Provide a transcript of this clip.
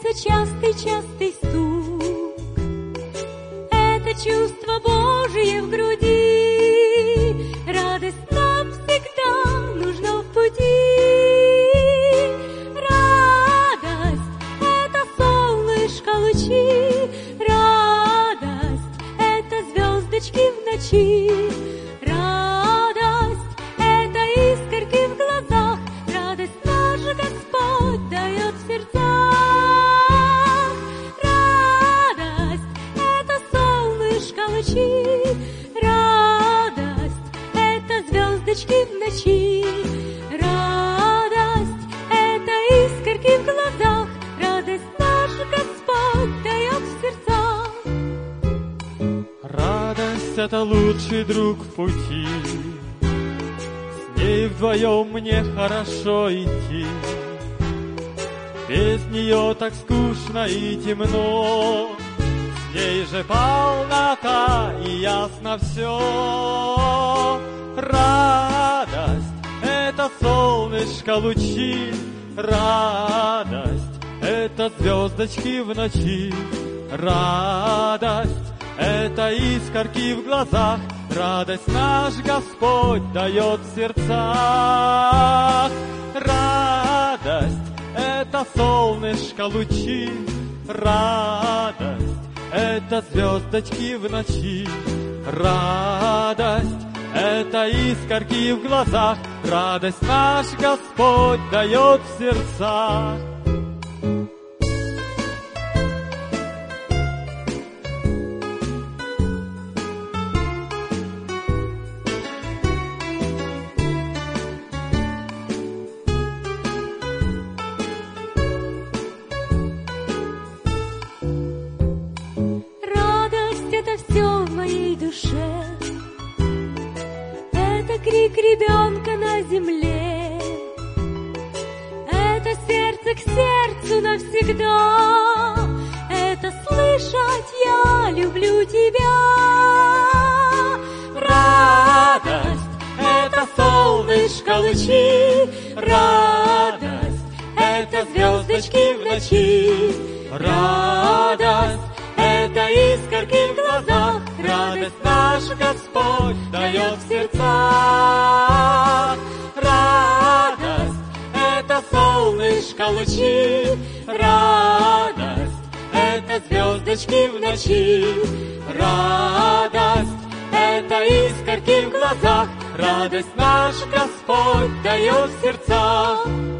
это частый-частый стук, это чувство Божие в груди, радость нам всегда нужна в пути. Радость — это солнышко лучи, радость — это звездочки в ночи, радость — это искорки в глазах, радость наш Господь дает в сердцах. Радость — это солнышко лучи, радость — это звездочки в ночи, радость — это искорки в глазах, радость наш Господь дает в сердцах. Радость — это лучший друг в пути, с ней вдвоем мне хорошо идти. Без нее так скучно и темно, с ней же полнота и ясно все. Радость — это солнышко лучи, радость — это звездочки в ночи, радость — это искорки в глазах, радость наш Господь дает в сердцах. Радость — это солнышко лучи, радость — это звездочки в ночи, радость — это искорки в глазах, радость наш Господь дает в сердцах. Все в моей душе, это крик ребенка на земле, это сердце к сердцу навсегда, это слышать я люблю тебя. Радость — это солнышко лучи, радость — это звездочки в ночи, радость — это искорки в глазах, радость наш Господь дает в сердцах. Радость — это солнышко лучи, радость — это звездочки в ночи, радость — это искорки в глазах, радость наш Господь дает в сердцах.